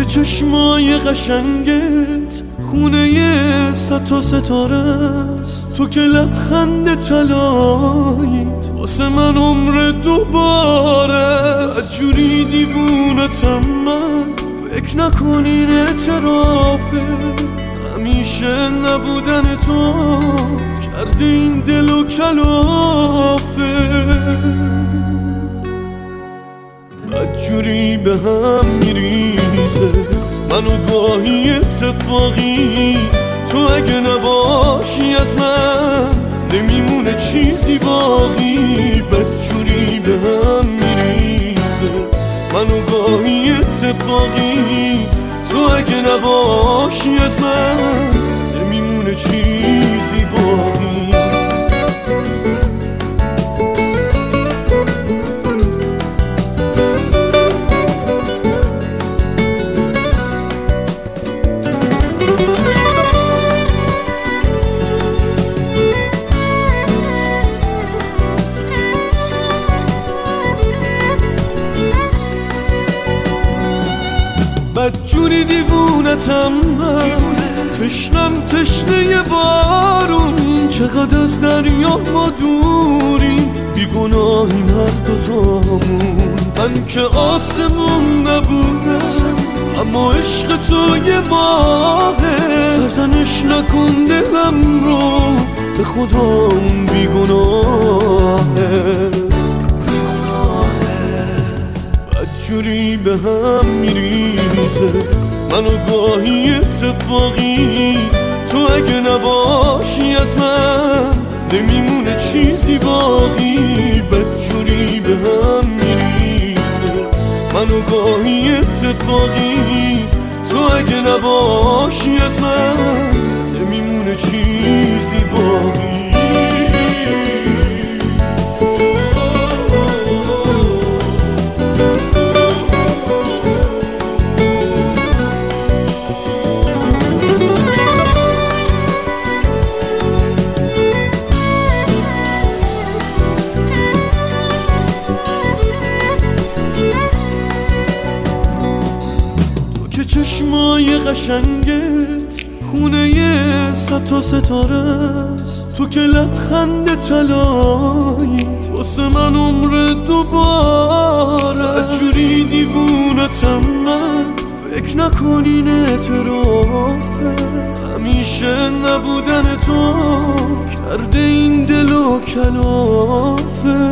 که چشمای قشنگت خونه صد تا ستاره است، تو که لبخند طلاییت واسه من عمر دوباره. جوری دیوونتم من فکر نکنین اعترافه، همیشه نبودن تو کرده این دل و کلافه. بدجوری به هم میریزه منو گاهی اتفاقی، تو اگه نباشی از من نمیمونه چیزی باقی. بدجوری به هم میریزه منو گاهی اتفاقی، تو اگه نباشی از من نمیمونه چیزی باقی. بدجوری دیوونتم من، تشنم تشنه بارون، چقدر از دریا ما دوریم، بیگناهیم هر دوتامون. من که آسمون نبودم اما عشق تو یه ماهه، سرزنش نکن دلم رو به خدا اون بیگناهه. بدجوری به هم میریزه منو گاهی اتفاقی، تو اگه نباشی از من نمیمونه چیزی باقی. بدجوری به هم میریزه منو گاهی اتفاقی، تو اگه نباشی از من نمیمونه چیزی باقی. که چشمای قشنگت خونه صد تا ستاره است، تو که لبخند طلاییت واسه من عمر دوباره. جوری دیوونتم من فکر نکنین اعترافه، همیشه نبودن تو کرده این دل و کلافه.